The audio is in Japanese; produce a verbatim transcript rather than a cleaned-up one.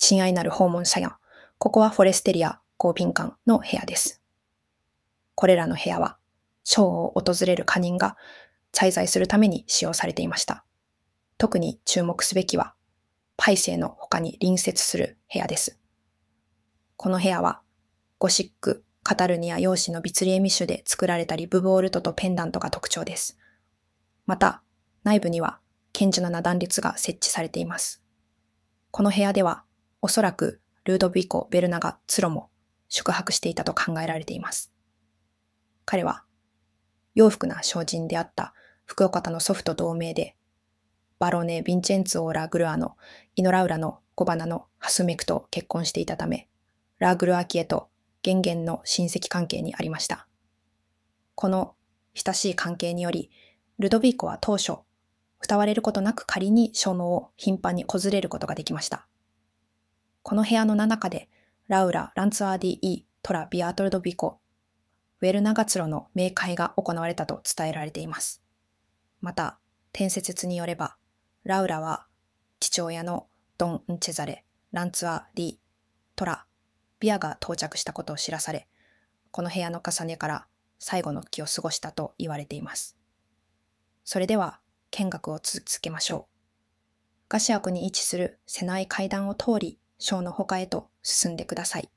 親愛なる訪問者や、ここはフォレステリア公賓館の部屋です。これらの部屋は、ショーを訪れる家人が滞在するために使用されていました。特に注目すべきは、パイセイの他に隣接する部屋です。この部屋は、ゴシック、カタルニア様式のビツリエミ種で作られたリブボールトとペンダントが特徴です。また、内部には堅固な断裂が設置されています。この部屋では、おそらくルードビコ・ベルナガ・ツロも宿泊していたと考えられています。彼は、裕福な商人であった福岡田の祖父と同盟で、バロネ・ヴィンチェンツォー・ラ・グルアのイノラウラの小花のハスメクと結婚していたため、ラ・グルアキエと厳厳の親戚関係にありました。この親しい関係により、ルドビーコは当初、慕われることなく仮に小脳を頻繁に訪れることができました。この部屋の中で、ラウラ・ランツアーディ・イ・トラ・ビアートルドビコ、ウェルナガツロの冥会が行われたと伝えられています。また、伝説によれば、ラウラは父親のドン・ンチェザレ、ランツアーディ・トラ、ビアが到着したことを知らされ、この部屋の重ねから最後の期を過ごしたと言われています。それでは見学を続けましょう。ガシアクに位置する瀬内階段を通り、ショーの他へと進んでください。